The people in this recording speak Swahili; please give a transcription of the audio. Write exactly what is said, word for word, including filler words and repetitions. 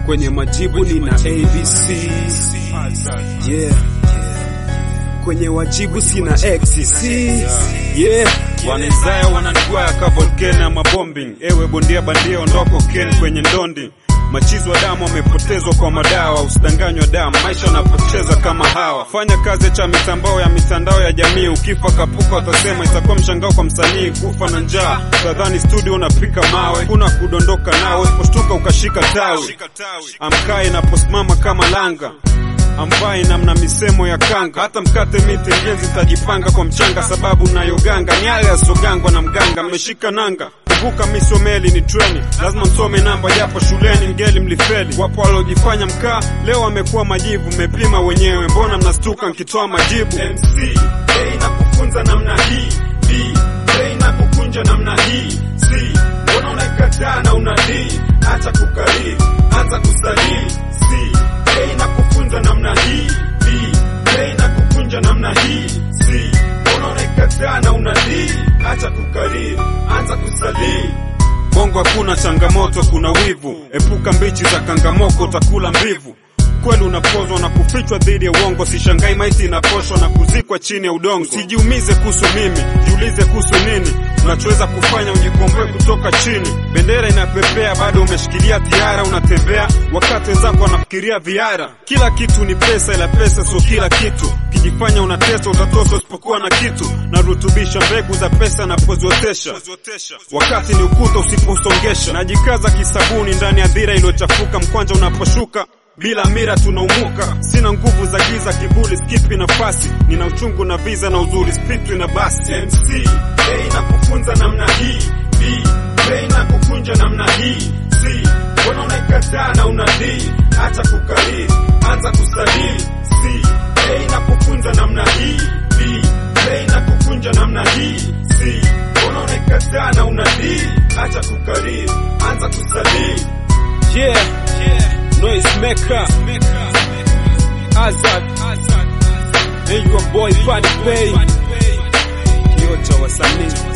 Kwenye majibu nina A B C. Yeah. Kwenye wajibu sina X C. Yeah. Wanizaya wananiguaya ka volcano ya mabombing. Ewe bondia bandia ondoko ken kwenye ndondi. Machizo wa damu wamepotezwa kwa madawa. Usidanganywa damu, maisha yanapocheza kama hawa. Fanya kazi cha mitandao ya mitandao ya jamii. Ukifa kapuka watasema itakuwa mshangao kwa msanii. Kufa na njaa, kadhani studio unapika mawe. Kuna kudondoka nao, usiposhtuka ukashika tawi. Amkai na posimama kama langa, ambaye namna misemo ya kanga. Hata mkate miti ngenzi tajipanga kwa mchanga. Sababu na yoganga, nyale ya sogangwa na mganga. Mmeshika nanga, kuvuka misomeli ni treni. Lazima msome namba japo shuleni mgeli mlifeli. Wapo walojifanya mkaa, leo wamekuwa majivu. Mmepima wenyewe, mbona mnastuka mkitoa majibu? M C, A inakufunza namna hii. B, A inakukunja namna hii. C, mbona unakataa na una D? Acha kukariri, anza kusalili. C, A inakufunza namna hii. B, A inakukunja namna hii. C, mbona unakataa na una D? Acha kukariri, anza kusalili. Bongo hakuna changamoto, kuna wivu. Epuka mbichi za kangamoko, utakula mbivu. Kweli unapozwa na kufichwa dhidi ya uongo. Sishangai maiti inaposhwa na kuzikwa chini ya udongo. Usijiumize kuhusu mimi, jiulize kuhusu nini unachoweza kufanya ujikomboe kutoka chini. Bendera inapepea, bado umeshikilia tiara. Unatembea wakati wenzako wanafikiria viara. Kila kitu ni pesa, ila pesa sio kila kitu. Kijifanya unatesa utatoswa usipokuwa na kitu. Na rutubisha mbegu za pesa na pozotesha. Wakati ni ukuta usiposongesha. Najikaza kisabuni ndani ya dhira iliyochafuka. Mkwanja unaposhuka, bila mira tunaumuka. Sina nguvu za giza, kibuli skipi nafasi. Nina uchungu na visa na uzuri spitwi na basi. M C, A inakufunza namna hii. B, A inakukunja namna hii. C, mbona unakataa na una D? Acha kukariri, anza kusalili. C, A inakufunza namna hii. B, A inakukunja namna hii. C, mbona unakataa na una D? Acha kukariri, anza kusalili. Yeah, yeah. Noise maker, Azad, and your boy Funny Bay. Yocha wasanii.